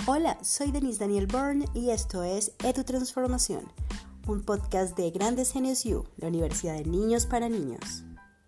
Hola, soy Denise Daniel Byrne y esto es EduTransformación, un podcast de Grandes Genios U, la Universidad de Niños para Niños.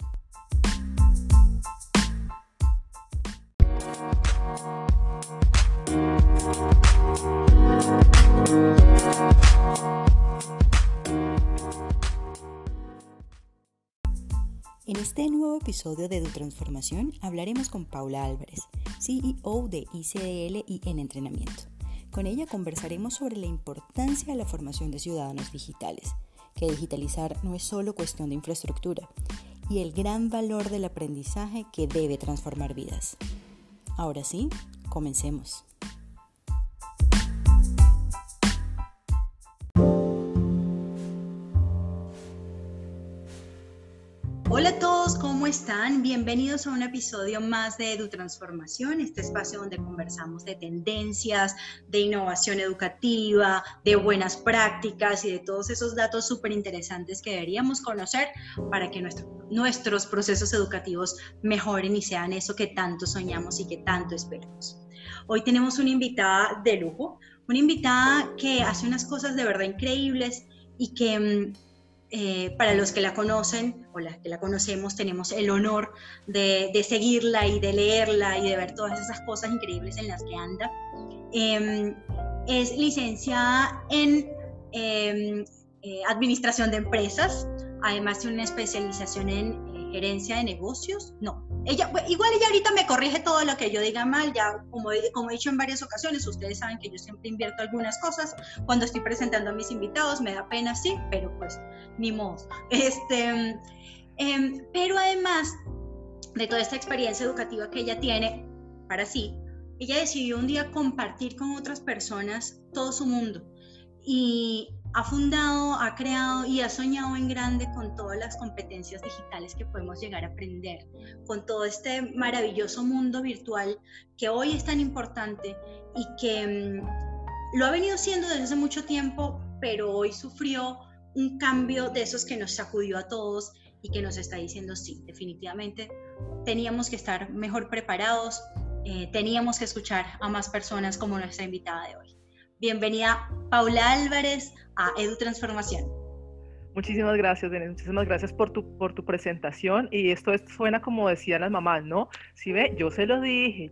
En este nuevo episodio de EduTransformación hablaremos con Paula Álvarez, CEO de ICDL y en Entrenamiento. Con ella conversaremos sobre la importancia de la formación de ciudadanos digitales, que digitalizar no es solo cuestión de infraestructura, y el gran valor del aprendizaje que debe transformar vidas. Ahora sí, comencemos. Hola a todos, ¿cómo están? Bienvenidos a un episodio más de EduTransformación, este espacio donde conversamos de tendencias, de innovación educativa, de buenas prácticas y de todos esos datos súper interesantes que deberíamos conocer para que nuestros procesos educativos mejoren y sean eso que tanto soñamos y que tanto esperamos. Hoy tenemos una invitada de lujo, una invitada que hace unas cosas de verdad increíbles y que para los que la conocen o las que la conocemos tenemos el honor de seguirla y de leerla y de ver todas esas cosas increíbles en las que anda. Es licenciada en administración de empresas, además de una especialización en gerencia de negocios. Igual ella ahorita me corrige todo lo que yo diga mal, ya como he dicho en varias ocasiones, ustedes saben que yo siempre invierto algunas cosas, cuando estoy presentando a mis invitados me da pena, sí, pero pues ni modo. Pero además de toda esta experiencia educativa que ella tiene para sí, ella decidió un día compartir con otras personas todo su mundo y ha fundado, ha creado y ha soñado en grande con todas las competencias digitales que podemos llegar a aprender, con todo este maravilloso mundo virtual que hoy es tan importante y que lo ha venido siendo desde hace mucho tiempo, pero hoy sufrió un cambio de esos que nos sacudió a todos y que nos está diciendo sí, definitivamente teníamos que estar mejor preparados, teníamos que escuchar a más personas como nuestra invitada de hoy. Bienvenida Paula Álvarez a EduTransformación. Muchísimas gracias, Denise. Muchísimas gracias por tu presentación. Y esto suena como decían las mamás, ¿no? Sí, ve, yo se lo dije.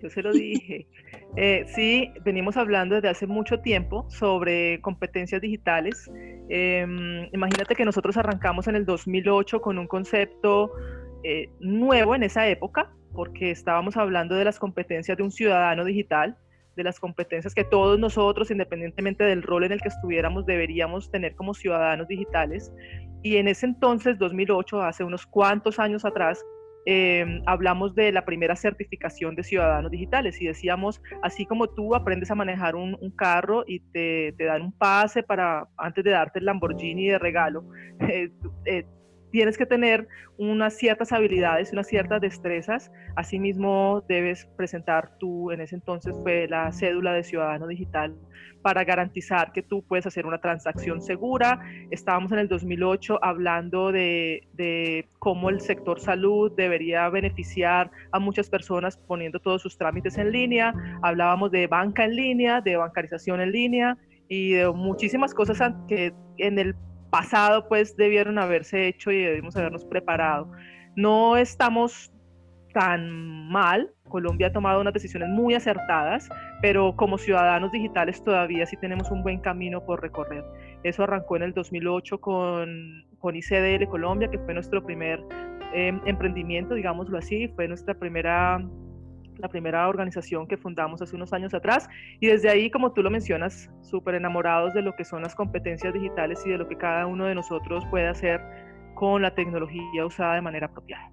Sí, venimos hablando desde hace mucho tiempo sobre competencias digitales. Imagínate que nosotros arrancamos en el 2008 con un concepto nuevo en esa época, porque estábamos hablando de las competencias de un ciudadano digital, de las competencias que todos nosotros, independientemente del rol en el que estuviéramos, deberíamos tener como ciudadanos digitales. Y en ese entonces, 2008, hace unos cuantos años atrás, hablamos de la primera certificación de ciudadanos digitales y decíamos, así como tú aprendes a manejar un carro y te dan un pase antes de darte el Lamborghini de regalo, tienes que tener unas ciertas habilidades, unas ciertas destrezas. Asimismo, debes presentar en ese entonces fue la cédula de ciudadano digital para garantizar que tú puedes hacer una transacción segura. Estábamos en el 2008 hablando de cómo el sector salud debería beneficiar a muchas personas poniendo todos sus trámites en línea. Hablábamos de banca en línea, de bancarización en línea y de muchísimas cosas que en el pasado pues debieron haberse hecho y debimos habernos preparado. No estamos tan mal, Colombia ha tomado unas decisiones muy acertadas, pero como ciudadanos digitales todavía sí tenemos un buen camino por recorrer. Eso arrancó en el 2008 con ICDL Colombia, que fue nuestro primer emprendimiento, digámoslo así, fue la primera organización que fundamos hace unos años atrás, y desde ahí, como tú lo mencionas, súper enamorados de lo que son las competencias digitales y de lo que cada uno de nosotros puede hacer con la tecnología usada de manera apropiada.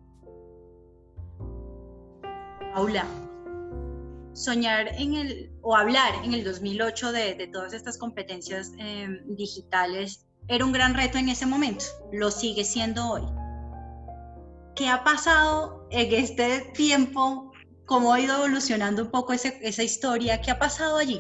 Paula, hablar en el 2008 de todas estas competencias digitales era un gran reto en ese momento, lo sigue siendo hoy. ¿Qué ha pasado en este tiempo? ¿Cómo ha ido evolucionando un poco esa historia? ¿Qué ha pasado allí?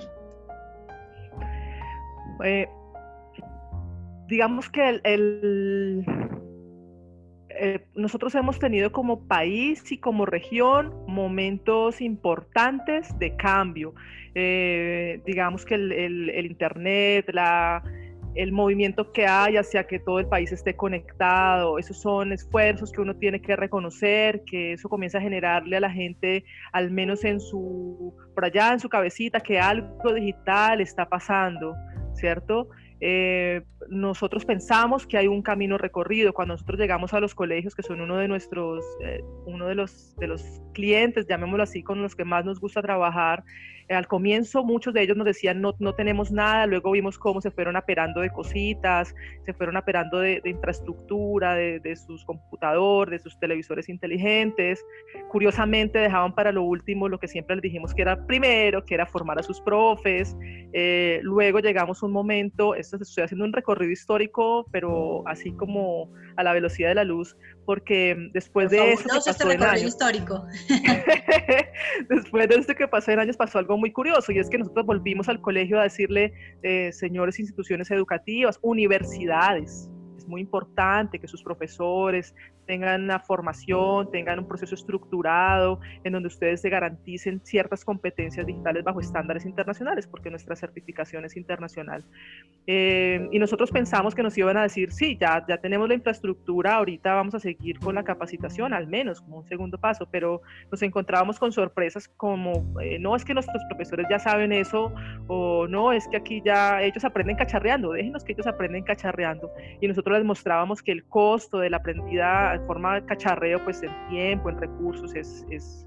Digamos que nosotros hemos tenido como país y como región momentos importantes de cambio. Digamos que el Internet, el movimiento que hay hacia que todo el país esté conectado, esos son esfuerzos que uno tiene que reconocer, que eso comienza a generarle a la gente, al menos por allá en su cabecita, que algo digital está pasando, ¿cierto? Nosotros pensamos que hay un camino recorrido. Cuando nosotros llegamos a los colegios, que son uno de los clientes, llamémoslo así, con los que más nos gusta trabajar, al comienzo muchos de ellos nos decían no tenemos nada, luego vimos cómo se fueron aperando de cositas, se fueron aperando de infraestructura, de sus computadores, de sus televisores inteligentes. Curiosamente dejaban para lo último lo que siempre les dijimos que era primero, que era formar a sus profes. Luego llegamos a un momento, estoy haciendo un recorrido histórico, pero así como a la velocidad de la luz, porque después de eso que pasó en años, histórico. Después de esto que pasó en años, pasó algo muy curioso, y es que nosotros volvimos al colegio a decirle, señores instituciones educativas, universidades, es muy importante que sus profesores tengan una formación, tengan un proceso estructurado en donde ustedes se garanticen ciertas competencias digitales bajo estándares internacionales, porque nuestra certificación es internacional. Y nosotros pensamos que nos iban a decir, sí, ya tenemos la infraestructura, ahorita vamos a seguir con la capacitación, al menos como un segundo paso, pero nos encontrábamos con sorpresas como, no es que nuestros profesores ya saben eso, o no, es que aquí ya ellos aprenden cacharreando, déjenos que ellos aprenden cacharreando. Y nosotros les mostrábamos que el costo de la aprendida en forma de cacharreo, pues en tiempo, en recursos, es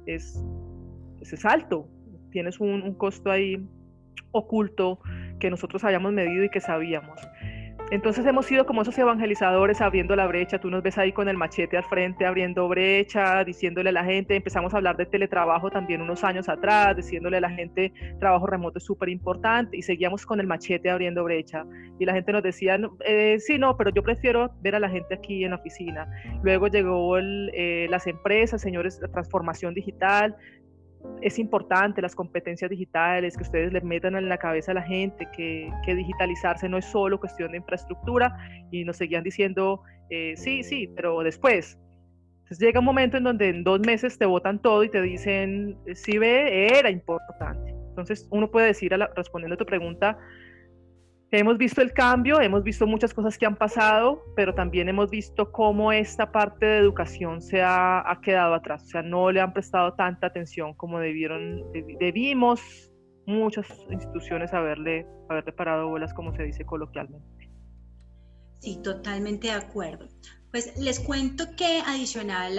alto. Tienes un costo ahí oculto que nosotros habíamos medido y que sabíamos. Entonces hemos sido como esos evangelizadores abriendo la brecha. Tú nos ves ahí con el machete al frente abriendo brecha, diciéndole a la gente, empezamos a hablar de teletrabajo también unos años atrás, diciéndole a la gente trabajo remoto es súper importante, y seguíamos con el machete abriendo brecha, y la gente nos decía, sí, no, pero yo prefiero ver a la gente aquí en la oficina. Luego llegó las empresas, señores, la transformación digital. Es importante las competencias digitales, que ustedes le metan en la cabeza a la gente que digitalizarse no es solo cuestión de infraestructura, y nos seguían diciendo, sí, pero después. Entonces llega un momento en donde en 2 meses te botan todo y te dicen, sí ve, era importante. Entonces uno puede decir, respondiendo a tu pregunta, hemos visto el cambio, hemos visto muchas cosas que han pasado, pero también hemos visto cómo esta parte de educación se ha quedado atrás. O sea, no le han prestado tanta atención como debimos muchas instituciones haberle parado bolas, como se dice coloquialmente. Sí, totalmente de acuerdo. Pues les cuento que adicional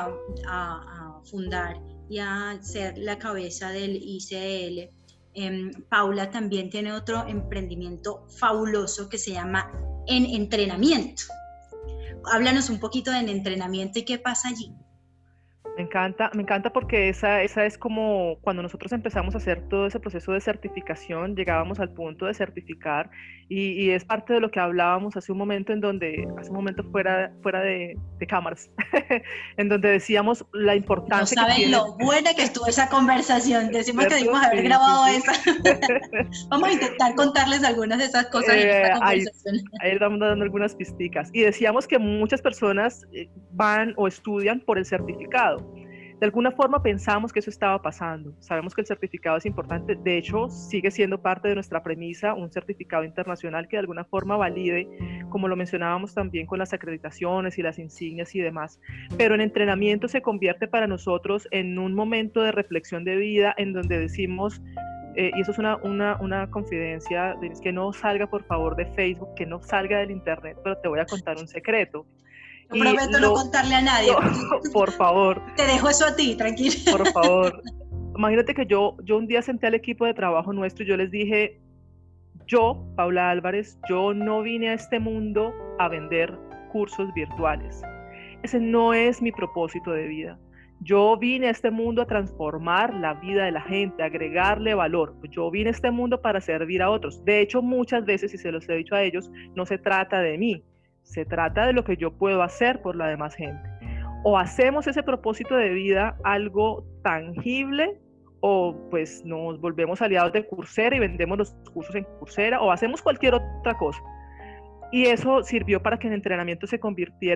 a fundar y a ser la cabeza del ICL, Paula también tiene otro emprendimiento fabuloso que se llama En Entrenamiento. Háblanos un poquito de En Entrenamiento y qué pasa allí. Me encanta porque esa es como cuando nosotros empezamos a hacer todo ese proceso de certificación, llegábamos al punto de certificar, y es parte de lo que hablábamos hace un momento fuera de cámaras, en donde decíamos la importancia. No saben lo buena que estuvo esa conversación, decimos que debimos haber grabado esa. Vamos a intentar contarles algunas de esas cosas en esta conversación. Ahí vamos dando algunas pisticas, y decíamos que muchas personas van o estudian por el certificado. De alguna forma pensamos que eso estaba pasando. Sabemos que el certificado es importante. De hecho, sigue siendo parte de nuestra premisa, un certificado internacional que de alguna forma valide, como lo mencionábamos también con las acreditaciones y las insignias y demás. Pero en entrenamiento se convierte para nosotros en un momento de reflexión de vida en donde decimos, y eso es una confidencia, es que no salga por favor de Facebook, que no salga del internet, pero te voy a contar un secreto. Yo prometo no contarle a nadie. No, por favor. Te dejo eso a ti, tranquilo. Por favor. Imagínate que yo un día senté al equipo de trabajo nuestro y yo les dije, yo, Paula Álvarez, yo no vine a este mundo a vender cursos virtuales. Ese no es mi propósito de vida. Yo vine a este mundo a transformar la vida de la gente, a agregarle valor. Yo vine a este mundo para servir a otros. De hecho, muchas veces, y se los he dicho a ellos, no se trata de mí. Se trata de lo que yo puedo hacer por la demás gente. O hacemos ese propósito de vida algo tangible, o pues nos volvemos aliados de Coursera y vendemos los cursos en Coursera, o hacemos cualquier otra cosa. Y eso sirvió para que el entrenamiento se convirtiera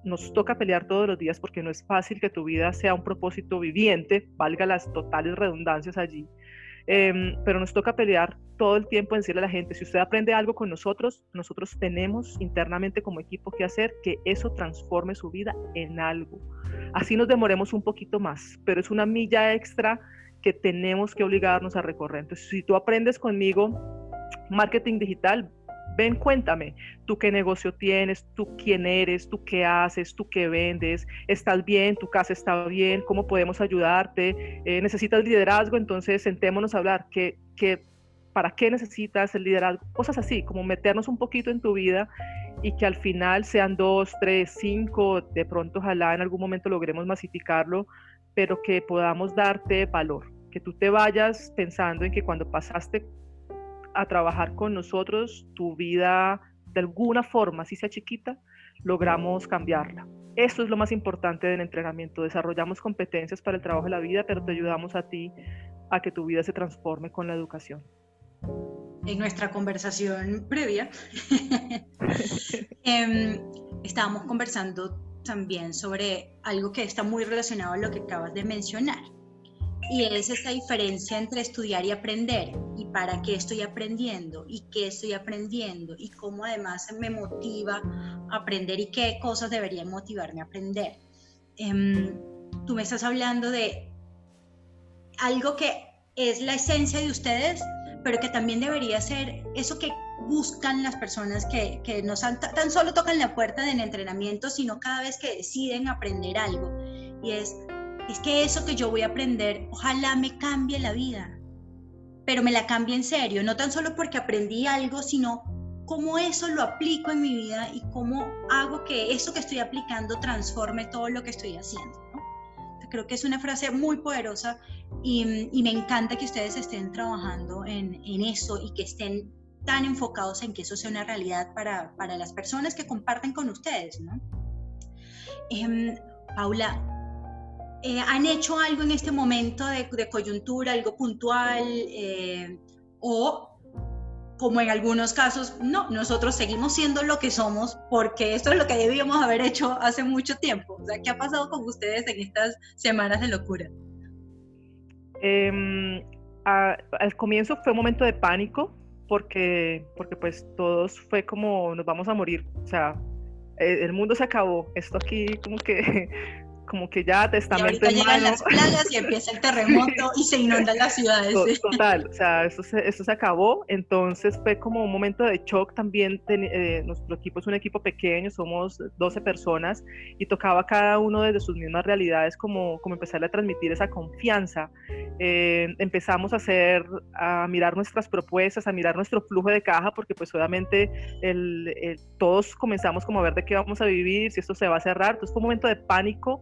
nos toca pelear todos los días porque no es fácil que tu vida sea un propósito viviente, valga las totales redundancias allí. Pero nos toca pelear todo el tiempo en decirle a la gente, si usted aprende algo con nosotros, nosotros tenemos internamente como equipo que hacer que eso transforme su vida en algo. Así nos demoremos un poquito más, pero es una milla extra que tenemos que obligarnos a recorrer. Entonces, si tú aprendes conmigo marketing digital, ven, cuéntame, tú qué negocio tienes, tú quién eres, tú qué haces, tú qué vendes, estás bien, tu casa está bien, cómo podemos ayudarte, necesitas liderazgo, entonces sentémonos a hablar, ¿para qué necesitas el liderazgo? Cosas así, como meternos un poquito en tu vida y que al final sean 2, 3, 5, de pronto ojalá en algún momento logremos masificarlo, pero que podamos darte valor, que tú te vayas pensando en que cuando pasaste a trabajar con nosotros, tu vida de alguna forma, si sea chiquita, logramos cambiarla. Eso es lo más importante del entrenamiento. Desarrollamos competencias para el trabajo de la vida, pero te ayudamos a ti a que tu vida se transforme con la educación. En nuestra conversación previa, estábamos conversando también sobre algo que está muy relacionado a lo que acabas de mencionar. Y es esta diferencia entre estudiar y aprender, y para qué estoy aprendiendo, y qué estoy aprendiendo, y cómo además me motiva a aprender y qué cosas deberían motivarme a aprender. Tú me estás hablando de algo que es la esencia de ustedes, pero que también debería ser eso que buscan las personas que no tan solo tocan la puerta del entrenamiento, sino cada vez que deciden aprender algo. Y es que eso que yo voy a aprender, ojalá me cambie la vida, pero me la cambie en serio, no tan solo porque aprendí algo, sino cómo eso lo aplico en mi vida y cómo hago que eso que estoy aplicando transforme todo lo que estoy haciendo, ¿no? Creo que es una frase muy poderosa y me encanta que ustedes estén trabajando en eso y que estén tan enfocados en que eso sea una realidad para las personas que comparten con ustedes, ¿no? Paula, ¿han hecho algo en este momento de coyuntura, algo puntual? O, como en algunos casos, no, nosotros seguimos siendo lo que somos porque esto es lo que debíamos haber hecho hace mucho tiempo. O sea, ¿qué ha pasado con ustedes en estas semanas de locura? Al comienzo fue un momento de pánico porque pues todos fue como nos vamos a morir, o sea, el mundo se acabó, esto aquí como que ya testamento en mano. Llegan las plagas y empieza el terremoto y se inundan las ciudades. Total, o sea, esto se acabó, entonces fue como un momento de shock también. Nuestro equipo es un equipo pequeño, somos 12 personas y tocaba a cada uno desde sus mismas realidades como empezarle a transmitir esa confianza. Empezamos a mirar nuestras propuestas, a mirar nuestro flujo de caja, porque pues obviamente todos comenzamos como a ver de qué vamos a vivir, si esto se va a cerrar. Entonces fue un momento de pánico,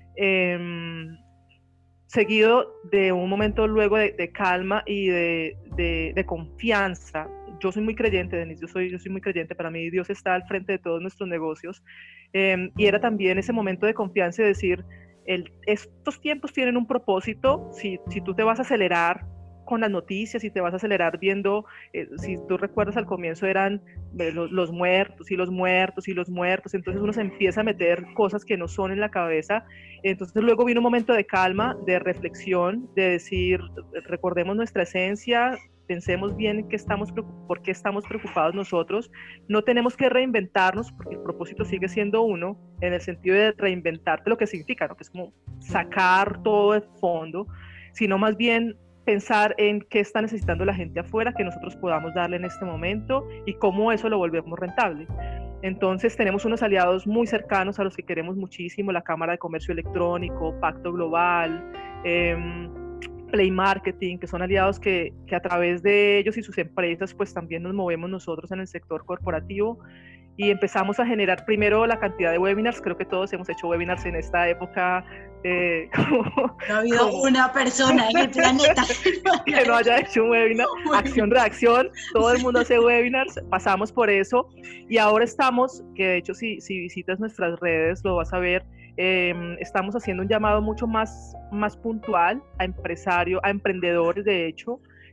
seguido de un momento luego de calma y de confianza. Yo soy muy creyente, Denise, yo soy muy creyente. Para mí Dios está al frente de todos nuestros negocios, y era también ese momento de confianza y decir, estos tiempos tienen un propósito. Si tú te vas a acelerar con las noticias y te vas a acelerar viendo, si tú recuerdas al comienzo eran los muertos y los muertos y los muertos, entonces uno se empieza a meter cosas que no son en la cabeza. Entonces luego vino un momento de calma, de reflexión, de decir, recordemos nuestra esencia, pensemos bien por qué estamos preocupados nosotros. No tenemos que reinventarnos porque el propósito sigue siendo uno, en el sentido de reinventarte lo que significa, ¿no? Que es como sacar todo de fondo, sino más bien pensar en qué está necesitando la gente afuera que nosotros podamos darle en este momento y cómo eso lo volvemos rentable. Entonces tenemos unos aliados muy cercanos a los que queremos muchísimo, la Cámara de Comercio Electrónico, Pacto Global, Play Marketing, que son aliados que a través de ellos y sus empresas pues también nos movemos nosotros en el sector corporativo, y empezamos a generar primero la cantidad de webinars. Creo que todos hemos hecho webinars en esta época. No ha habido una persona en el planeta que no haya hecho un webinar. Acción-reacción, todo el mundo hace webinars, pasamos por eso y ahora estamos, que de hecho si visitas nuestras redes lo vas a ver, estamos haciendo un llamado mucho más puntual a empresarios, a emprendedores de hecho,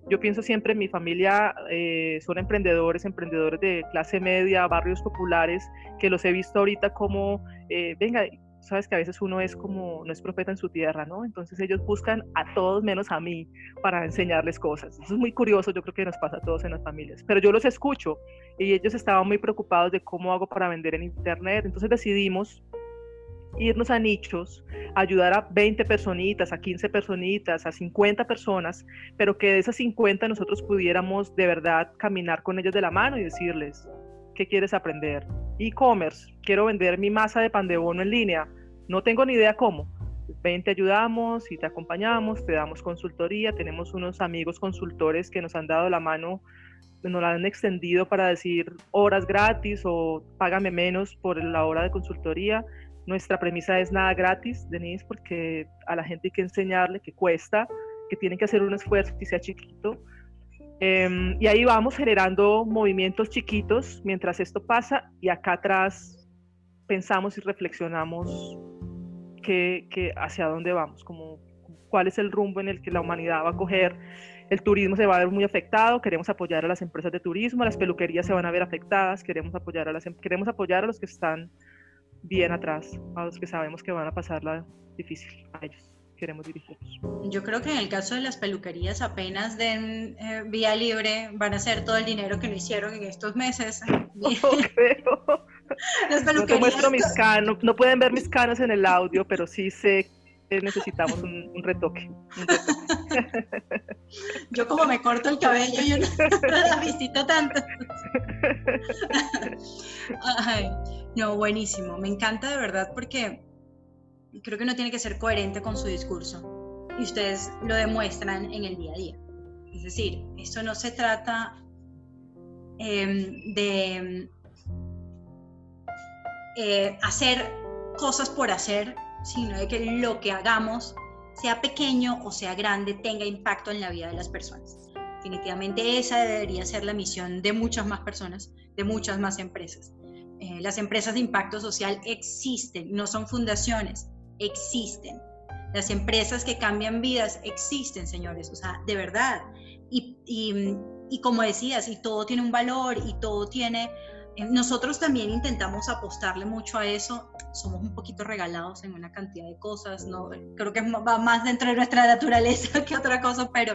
Yo pienso siempre en mi familia, son emprendedores de clase media, barrios populares, que los he visto ahorita como, venga, sabes que a veces uno es como, no es profeta en su tierra, ¿no? Entonces ellos buscan a todos menos a mí para enseñarles cosas. Eso es muy curioso, yo creo que nos pasa a todos en las familias. Pero yo los escucho y ellos estaban muy preocupados de cómo hago para vender en internet. Entonces decidimos irnos a nichos, ayudar a 20 personitas, a 15 personitas, a 50 personas, pero que de esas 50 nosotros pudiéramos de verdad caminar con ellas de la mano y decirles, ¿qué quieres aprender? E-commerce, quiero vender mi masa de pan de bono en línea, no tengo ni idea cómo. Ven, te ayudamos y te acompañamos, te damos consultoría, tenemos unos amigos consultores que nos han dado la mano, nos la han extendido para decir horas gratis o págame menos por la hora de consultoría. Nuestra premisa es nada gratis, Denise, porque a la gente hay que enseñarle que cuesta, que tienen que hacer un esfuerzo y sea chiquito. Y ahí vamos generando movimientos chiquitos mientras esto pasa, y acá atrás pensamos y reflexionamos hacia dónde vamos, cuál es el rumbo en el que la humanidad va a coger. El turismo se va a ver muy afectado, queremos apoyar a las empresas de turismo, las peluquerías se van a ver afectadas, queremos apoyar a los que están bien atrás, a los que sabemos que van a pasarla difícil, a ellos queremos dirigirnos. Yo creo que en el caso de las peluquerías, apenas den vía libre, van a hacer todo el dinero que no hicieron en estos meses. No creo. Las peluquerías... No te muestro mis canos, no pueden ver mis canos en el audio, pero sí sé que necesitamos un retoque. Yo como me corto el cabello, yo no la visito tanto. Ay, no, buenísimo, me encanta de verdad, porque creo que uno tiene que ser coherente con su discurso y ustedes lo demuestran en el día a día. Es decir, esto no se trata de hacer cosas por hacer, sino de que lo que hagamos, sea pequeño o sea grande, tenga impacto en la vida de las personas. Definitivamente esa debería ser la misión de muchas más personas, de muchas más empresas. Las empresas de impacto social existen, no son fundaciones, existen. Las empresas que cambian vidas existen, señores, o sea, de verdad. Y como decías, y todo tiene un valor y todo tiene... Nosotros también intentamos apostarle mucho a eso. Somos un poquito regalados en una cantidad de cosas, ¿no? Creo que va más dentro de nuestra naturaleza que otra cosa, pero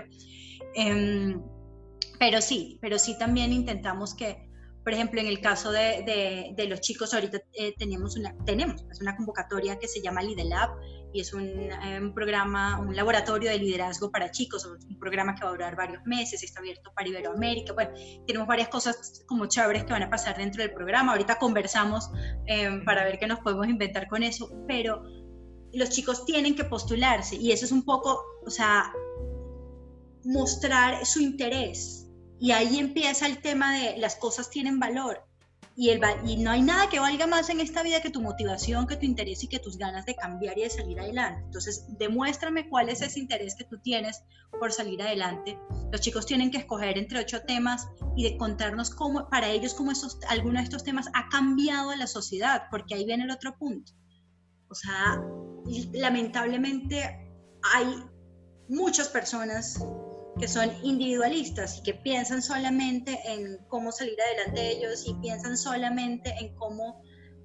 sí también intentamos que, por ejemplo, en el caso de los chicos, ahorita tenemos una convocatoria que se llama LideLab, y es un programa, un laboratorio de liderazgo para chicos, un programa que va a durar varios meses, está abierto para Iberoamérica. Bueno, tenemos varias cosas como chéveres que van a pasar dentro del programa. Ahorita conversamos para ver qué nos podemos inventar con eso, pero los chicos tienen que postularse, y eso es un poco, o sea, mostrar su interés. Y ahí empieza el tema de las cosas tienen valor, y no hay nada que valga más en esta vida que tu motivación, que tu interés y que tus ganas de cambiar y de salir adelante. Entonces, demuéstrame cuál es ese interés que tú tienes por salir adelante. Los chicos tienen que escoger entre 8 temas y de contarnos cómo, para ellos, cómo alguno de estos temas ha cambiado la sociedad, porque ahí viene el otro punto. O sea, lamentablemente hay muchas personas que son individualistas y que piensan solamente en cómo salir adelante de ellos, y piensan solamente en cómo,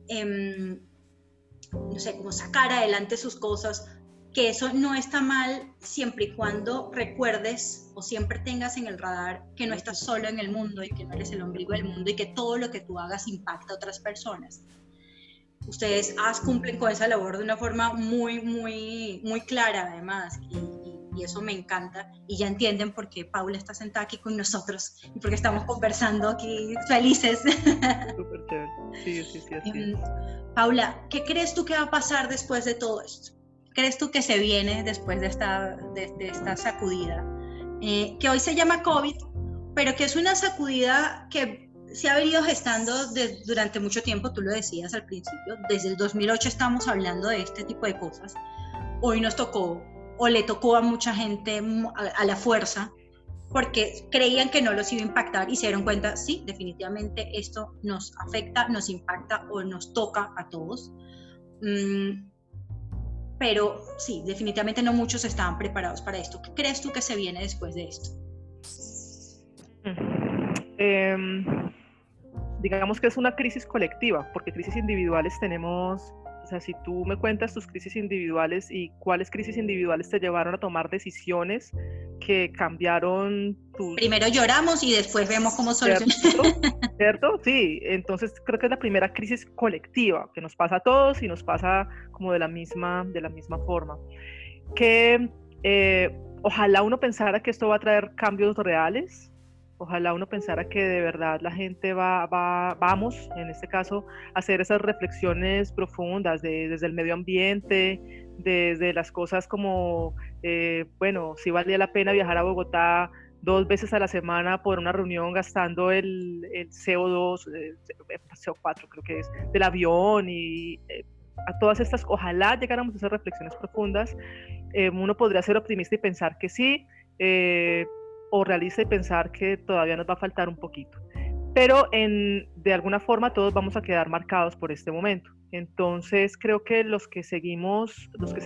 no sé, cómo sacar adelante sus cosas, que eso no está mal siempre y cuando recuerdes o siempre tengas en el radar que no estás solo en el mundo y que no eres el ombligo del mundo y que todo lo que tú hagas impacta a otras personas. Ustedes cumplen con esa labor de una forma muy, muy, muy clara, además, y eso me encanta, y ya entienden por qué Paula está sentada aquí con nosotros y porque estamos conversando aquí felices. Súper chévere. Sí, así. Paula, ¿qué crees tú que va a pasar después de todo esto? ¿Qué crees tú que se viene después de esta sacudida? Que hoy se llama COVID, pero que es una sacudida que se ha venido gestando durante mucho tiempo. Tú lo decías al principio, desde el 2008 estamos hablando de este tipo de cosas. Hoy nos tocó, o le tocó a mucha gente a la fuerza, porque creían que no los iba a impactar y se dieron cuenta, sí, definitivamente esto nos afecta, nos impacta o nos toca a todos. Pero sí, definitivamente no muchos estaban preparados para esto. ¿Qué crees tú que se viene después de esto? Em, digamos que es una crisis colectiva, porque crisis individuales tenemos, o sea, si tú me cuentas tus crisis individuales y cuáles crisis individuales te llevaron a tomar decisiones que cambiaron tus... Primero lloramos y después vemos cómo solucionar. ¿Cierto? Sí, entonces creo que es la primera crisis colectiva que nos pasa a todos y nos pasa como de la misma forma. Que ojalá uno pensara que esto va a traer cambios reales. Ojalá uno pensara que de verdad la gente vamos, en este caso, a hacer esas reflexiones profundas desde el medio ambiente, desde las cosas como, bueno, si valía la pena viajar a Bogotá 2 veces a la semana por una reunión gastando el CO2, CO4 creo que es, del avión y a todas estas, ojalá llegáramos a esas reflexiones profundas. Uno podría ser optimista y pensar que sí, o realista y pensar que todavía nos va a faltar un poquito. Pero de alguna forma todos vamos a quedar marcados por este momento. Entonces creo que los que seguimos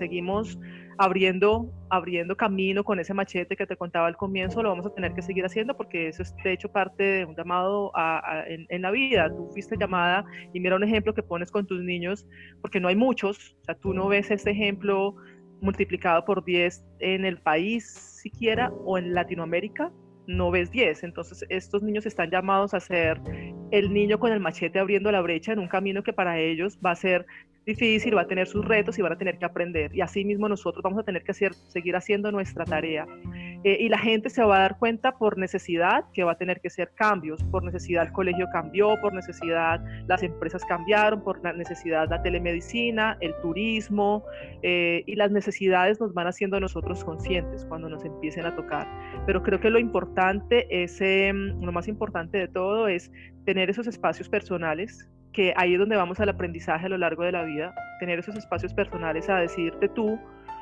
abriendo camino con ese machete que te contaba al comienzo, lo vamos a tener que seguir haciendo porque eso es de hecho parte de un llamado en la vida. Tú fuiste llamada y mira un ejemplo que pones con tus niños, porque no hay muchos, o sea, tú no ves este ejemplo multiplicado por 10 en el país siquiera o en Latinoamérica, no ves 10. Entonces estos niños están llamados a ser el niño con el machete abriendo la brecha en un camino que para ellos va a ser difícil, va a tener sus retos y van a tener que aprender. Y así mismo nosotros vamos a tener que seguir haciendo nuestra tarea. Y la gente se va a dar cuenta por necesidad que va a tener que hacer cambios. Por necesidad el colegio cambió, por necesidad las empresas cambiaron, por necesidad la telemedicina, el turismo, y las necesidades nos van haciendo a nosotros conscientes cuando nos empiecen a tocar. Pero creo que lo importante es, lo más importante de todo es tener esos espacios personales, que ahí es donde vamos al aprendizaje a lo largo de la vida, tener esos espacios personales a decirte tú,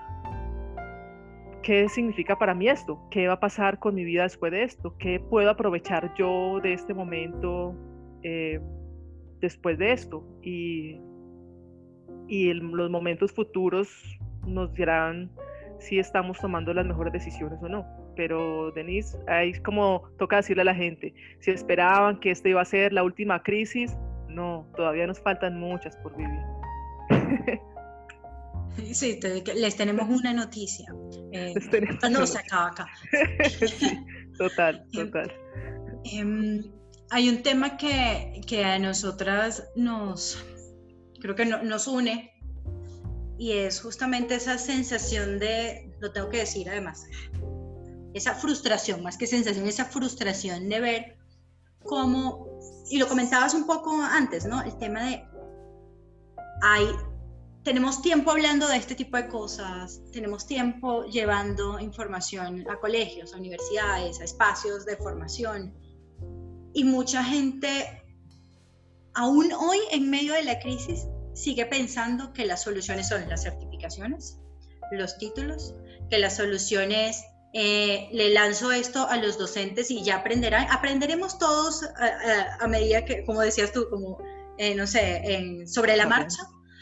¿qué significa para mí esto? ¿Qué va a pasar con mi vida después de esto? ¿Qué puedo aprovechar yo de este momento después de esto? Y los momentos futuros nos dirán si estamos tomando las mejores decisiones o no. Pero Denise, ahí como toca decirle a la gente, si esperaban que esta iba a ser la última crisis, no, todavía nos faltan muchas por vivir. Sí, les tenemos una noticia. No se acaba acá. Sí, total. Hay un tema que a nosotras creo que nos une, y es justamente esa sensación lo tengo que decir además, esa frustración, más que sensación, esa frustración de ver cómo, y lo comentabas un poco antes, ¿no? El tema de tenemos tiempo hablando de este tipo de cosas, tenemos tiempo llevando información a colegios, a universidades, a espacios de formación, y mucha gente, aún hoy en medio de la crisis, sigue pensando que las soluciones son las certificaciones, los títulos, que las soluciones, le lanzo esto a los docentes y ya aprenderemos todos a medida que, como decías tú, como, no sé, sobre la marcha.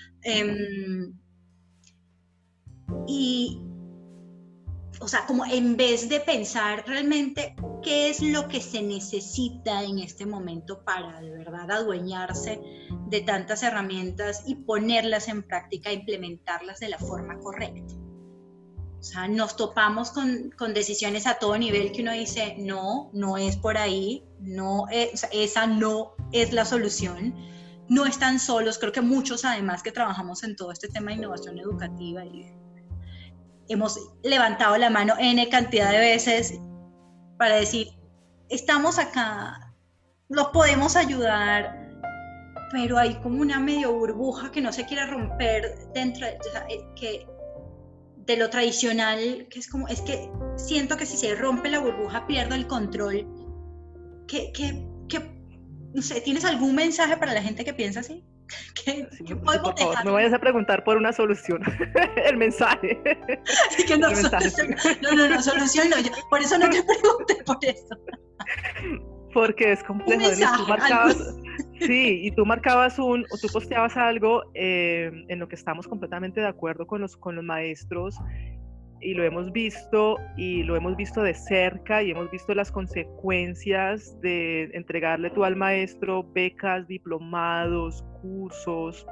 Y, o sea, como en vez de pensar realmente qué es lo que se necesita en este momento para de verdad adueñarse de tantas herramientas y ponerlas en práctica, implementarlas de la forma correcta. O sea, nos topamos con decisiones a todo nivel que uno dice, no es por ahí, no es, o sea, esa no es la solución. No están solos, creo que muchos además que trabajamos en todo este tema de innovación educativa y hemos levantado la mano N cantidad de veces para decir, estamos acá, los podemos ayudar, pero hay como una medio burbuja que no se quiere romper dentro de lo tradicional, que es que siento que si se rompe la burbuja pierdo el control. No sé, ¿tienes algún mensaje para la gente que piensa así? ¿Qué podemos dejar? Favor, me vayas a preguntar por una solución. El mensaje. Que no, solución no. Por eso no te pregunté por eso. Porque es complejo. Tú marcabas, sí, y tú posteabas algo en lo que estamos completamente de acuerdo con los maestros. y lo hemos visto de cerca, y hemos visto las consecuencias de entregarle tú al maestro becas, diplomados, cursos,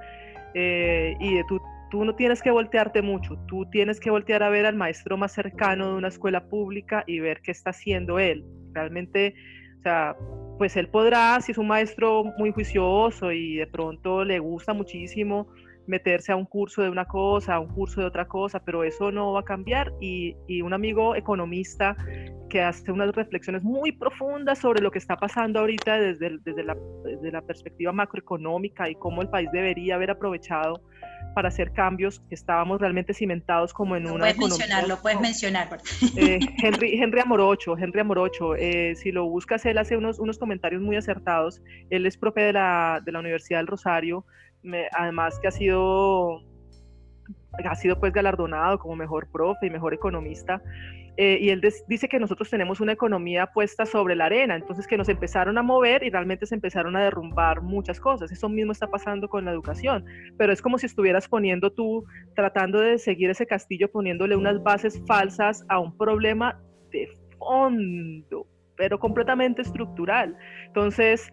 y de tú no tienes que voltearte mucho, tú tienes que voltear a ver al maestro más cercano de una escuela pública y ver qué está haciendo él. Realmente, o sea, pues él podrá, si es un maestro muy juicioso y de pronto le gusta muchísimo meterse a un curso de una cosa, a un curso de otra cosa, pero eso no va a cambiar. Y un amigo economista que hace unas reflexiones muy profundas sobre lo que está pasando ahorita desde la perspectiva macroeconómica y cómo el país debería haber aprovechado para hacer cambios, que estábamos realmente cimentados como en una economía. Lo puedes mencionar. Henry Amorocho, si lo buscas, él hace unos comentarios muy acertados. Él es profe de la Universidad del Rosario, además que ha sido pues galardonado como mejor profe y mejor economista, y él dice que nosotros tenemos una economía puesta sobre la arena, entonces que nos empezaron a mover y realmente se empezaron a derrumbar muchas cosas. Eso mismo está pasando con la educación, pero es como si estuvieras tratando de seguir ese castillo, poniéndole unas bases falsas a un problema de fondo, pero completamente estructural. Entonces,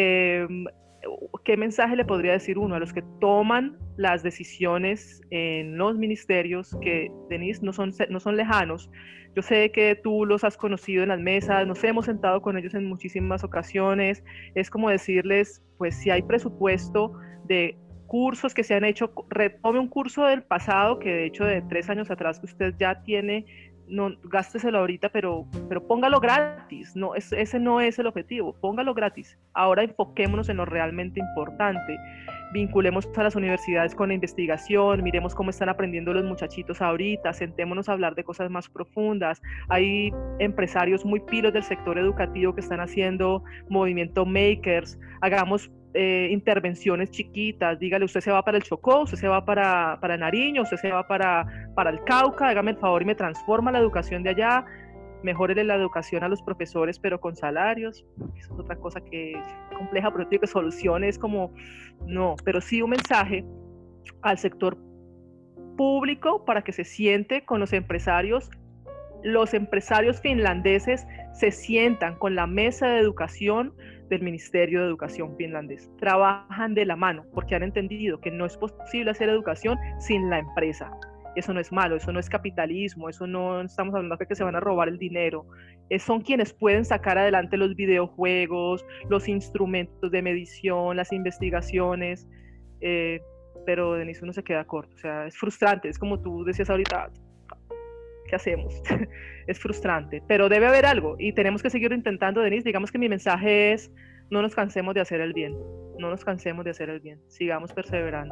¿qué mensaje le podría decir uno a los que toman las decisiones en los ministerios, que, Denise, no son lejanos? Yo sé que tú los has conocido en las mesas, nos hemos sentado con ellos en muchísimas ocasiones. Es como decirles, pues si hay presupuesto de cursos que se han hecho, retome un curso del pasado, que de hecho de 3 años atrás que usted ya tiene, no, gásteselo ahorita, pero póngalo gratis. No, ese no es el objetivo, póngalo gratis. Ahora enfoquémonos en lo realmente importante. Vinculemos a las universidades con la investigación, miremos cómo están aprendiendo los muchachitos ahorita, sentémonos a hablar de cosas más profundas. Hay empresarios muy pilos del sector educativo que están haciendo movimiento makers. Hagamos intervenciones chiquitas. Dígale, usted se va para el Chocó, usted se va para Nariño, usted se va para el Cauca, hágame el favor y me transforma la educación de allá. Mejorele la educación a los profesores, pero con salarios. Eso es otra cosa que es compleja, pero digo que soluciones como no, pero sí un mensaje al sector público para que se siente con los empresarios. Los empresarios finlandeses se sientan con la mesa de educación del Ministerio de Educación finlandés. Trabajan de la mano porque han entendido que no es posible hacer educación sin la empresa. Eso no es malo, eso no es capitalismo, eso no estamos hablando de que se van a robar el dinero. Son quienes pueden sacar adelante los videojuegos, los instrumentos de medición, las investigaciones, pero Denise, uno se queda corto. O sea, es frustrante, es como tú decías ahorita, ¿qué hacemos? Es frustrante, pero debe haber algo y tenemos que seguir intentando, Denise. Digamos que mi mensaje es: no nos cansemos de hacer el bien, no nos cansemos de hacer el bien, sigamos perseverando.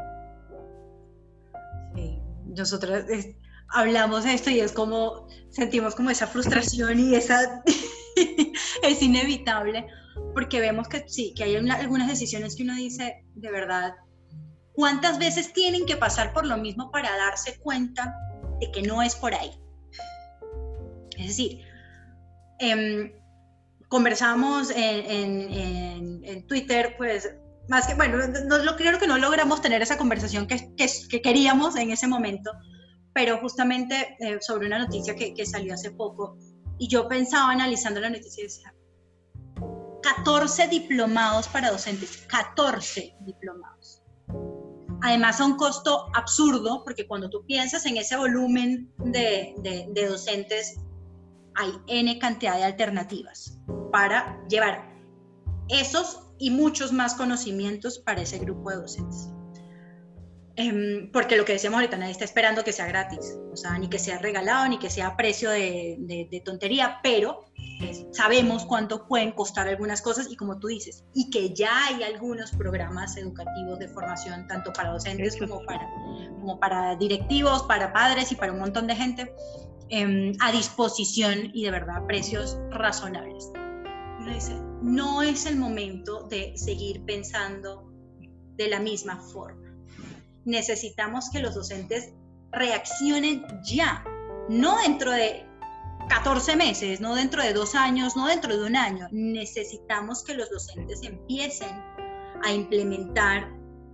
Sí, nosotros hablamos de esto y es como, sentimos como esa frustración y esa es inevitable, porque vemos que sí, que hay algunas decisiones que uno dice, de verdad, ¿cuántas veces tienen que pasar por lo mismo para darse cuenta de que no es por ahí? Es decir, conversamos en Twitter, pues, más que, bueno, creo que no logramos tener esa conversación que queríamos en ese momento, pero justamente sobre una noticia que salió hace poco, y yo pensaba analizando la noticia y decía, 14 diplomados para docentes, 14 diplomados. Además a un costo absurdo, porque cuando tú piensas en ese volumen de docentes, hay N cantidad de alternativas para llevar esos y muchos más conocimientos para ese grupo de docentes. Porque lo que decíamos ahorita, nadie está esperando que sea gratis, o sea, ni que sea regalado, ni que sea a precio de tontería, pero sabemos cuánto pueden costar algunas cosas y como tú dices, y que ya hay algunos programas educativos de formación, tanto para docentes como para directivos, para padres y para un montón de gente, a disposición y de verdad precios razonables. Uno dice, no es el momento de seguir pensando de la misma forma. Necesitamos que los docentes reaccionen ya, no dentro de 14 meses, no dentro de 2 años, no dentro de 1 año. Necesitamos que los docentes empiecen a implementar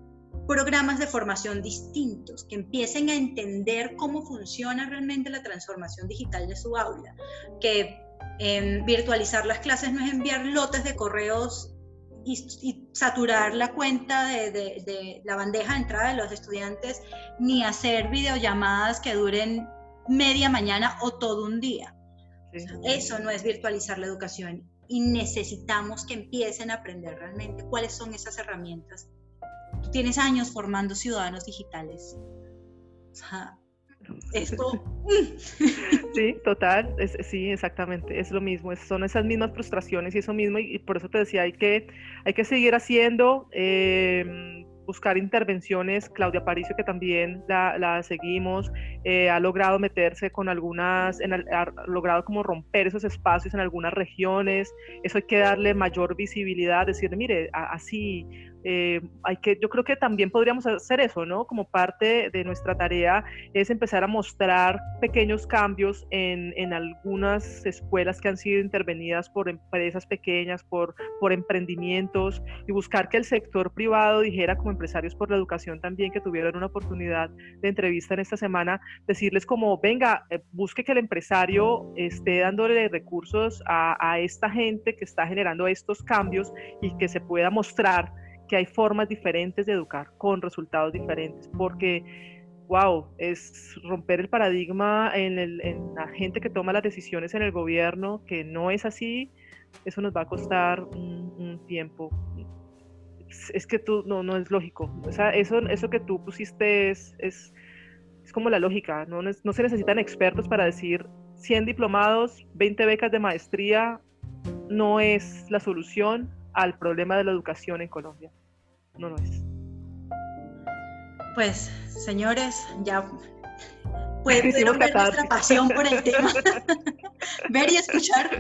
programas de formación distintos, que empiecen a entender cómo funciona realmente la transformación digital de su aula, que virtualizar las clases no es enviar lotes de correos y saturar la cuenta de la bandeja de entrada de los estudiantes, ni hacer videollamadas que duren media mañana o todo un día. Sí. O sea, eso no es virtualizar la educación, y necesitamos que empiecen a aprender realmente cuáles son esas herramientas. Tú tienes años formando ciudadanos digitales. O sea, esto... Sí, total, sí, exactamente, es lo mismo, son esas mismas frustraciones y eso mismo, y por eso te decía, hay que seguir haciendo, buscar intervenciones. Claudia Aparicio, que también la seguimos, ha logrado meterse con algunas, ha logrado como romper esos espacios en algunas regiones. Eso hay que darle mayor visibilidad, decirle, mire, así... yo creo que también podríamos hacer eso, ¿no? Como parte de nuestra tarea es empezar a mostrar pequeños cambios en algunas escuelas que han sido intervenidas por empresas pequeñas, por emprendimientos, y buscar que el sector privado dijera, como Empresarios por la Educación también, que tuvieron una oportunidad de entrevista en esta semana, decirles como, venga, busque que el empresario esté dándole recursos a esta gente que está generando estos cambios, y que se pueda mostrar que hay formas diferentes de educar con resultados diferentes, porque wow, es romper el paradigma en la gente que toma las decisiones en el gobierno, que no es así. Eso nos va a costar un tiempo. Es que no es lógico. O sea, eso que tú pusiste es como la lógica. No se necesitan expertos para decir 100 diplomados, 20 becas de maestría no es la solución al problema de la educación en Colombia. No es. Pues, señores, ya pudieron ver nuestra pasión por el tema, ver y escuchar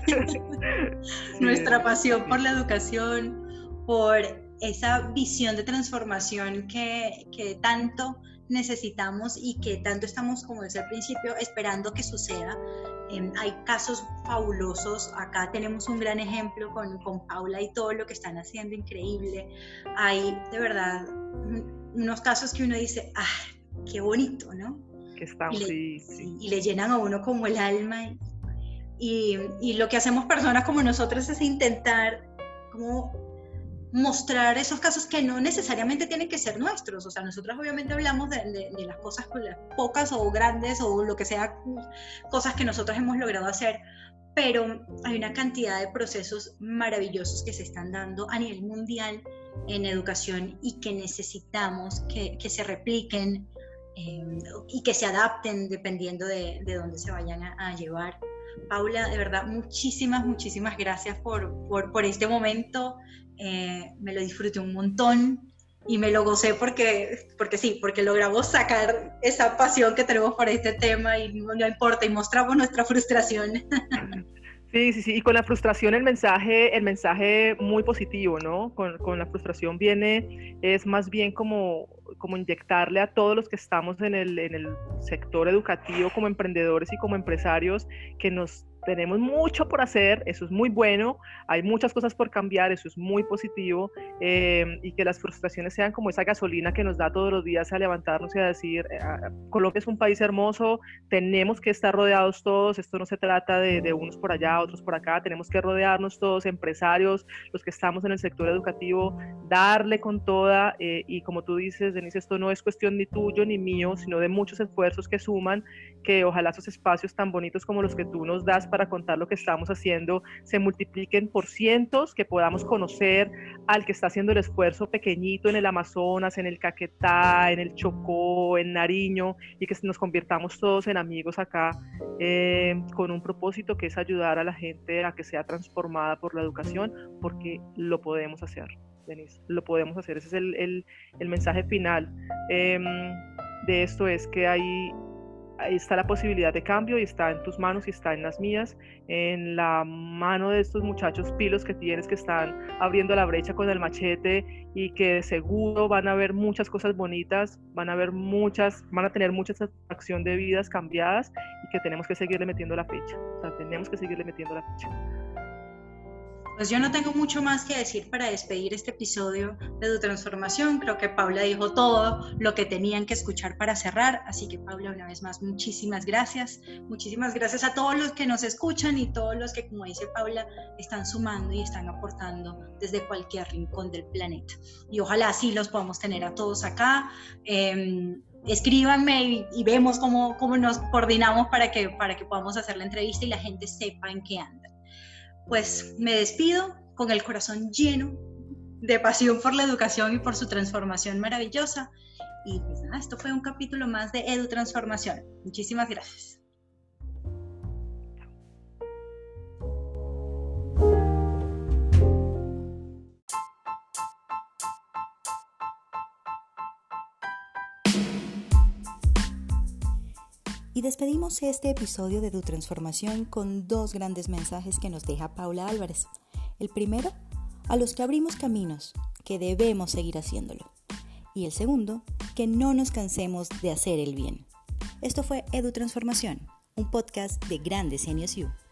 nuestra pasión por la educación, por esa visión de transformación que tanto necesitamos y que tanto estamos, como decía al principio, esperando que suceda. Hay casos fabulosos. Acá tenemos un gran ejemplo con Paula y todo lo que están haciendo, increíble. Hay de verdad unos casos que uno dice, ¡ah, qué bonito!, ¿no? Que estamos, sí. Y le llenan a uno como el alma. Y lo que hacemos personas como nosotros es intentar como mostrar esos casos que no necesariamente tienen que ser nuestros. O sea, nosotros obviamente hablamos de las cosas, las pocas o grandes o lo que sea, cosas que nosotros hemos logrado hacer, pero hay una cantidad de procesos maravillosos que se están dando a nivel mundial en educación y que necesitamos que se repliquen y que se adapten dependiendo de dónde se vayan a llevar. Paula, de verdad, muchísimas gracias por este momento. Me lo disfruté un montón y me lo gocé porque logramos sacar esa pasión que tenemos por este tema, y no importa, y mostramos nuestra frustración. Sí, y con la frustración el mensaje muy positivo, ¿no? Con la frustración es más bien como inyectarle a todos los que estamos en el sector educativo, como emprendedores y como empresarios, que tenemos mucho por hacer. Eso es muy bueno, hay muchas cosas por cambiar, eso es muy positivo, y que las frustraciones sean como esa gasolina que nos da todos los días a levantarnos y a decir, Colombia es un país hermoso, tenemos que estar rodeados todos, esto no se trata de unos por allá, otros por acá, tenemos que rodearnos todos, empresarios, los que estamos en el sector educativo, darle con toda, y como tú dices, Denise, esto no es cuestión ni tuyo ni mío, sino de muchos esfuerzos que suman, que ojalá esos espacios tan bonitos como los que tú nos das para contar lo que estamos haciendo se multipliquen por cientos, que podamos conocer al que está haciendo el esfuerzo pequeñito en el Amazonas, en el Caquetá, en el Chocó, en Nariño, y que nos convirtamos todos en amigos acá, con un propósito que es ayudar a la gente a que sea transformada por la educación, porque lo podemos hacer, Denise, lo podemos hacer. Ese es el mensaje final de esto, es que ahí está la posibilidad de cambio, y está en tus manos y está en las mías, en la mano de estos muchachos pilos que tienes, que están abriendo la brecha con el machete, y que seguro van a ver muchas cosas bonitas, van a tener mucha satisfacción de vidas cambiadas, y que tenemos que seguirle metiendo la fecha. O sea, tenemos que seguirle metiendo la fecha. Pues yo no tengo mucho más que decir para despedir este episodio de Tu Transformación. Creo que Paula dijo todo lo que tenían que escuchar para cerrar. Así que, Paula, una vez más, muchísimas gracias. Muchísimas gracias a todos los que nos escuchan y todos los que, como dice Paula, están sumando y están aportando desde cualquier rincón del planeta. Y ojalá sí los podamos tener a todos acá. Escríbanme y vemos cómo nos coordinamos para que podamos hacer la entrevista y la gente sepa en qué anda. Pues me despido con el corazón lleno de pasión por la educación y por su transformación maravillosa. Y pues nada, esto fue un capítulo más de Edu Transformación. Muchísimas gracias. Y despedimos este episodio de Tu Transformación con dos grandes mensajes que nos deja Paula Álvarez. El primero, a los que abrimos caminos, que debemos seguir haciéndolo. Y el segundo, que no nos cansemos de hacer el bien. Esto fue Edu Transformación, un podcast de Grandes Genios U.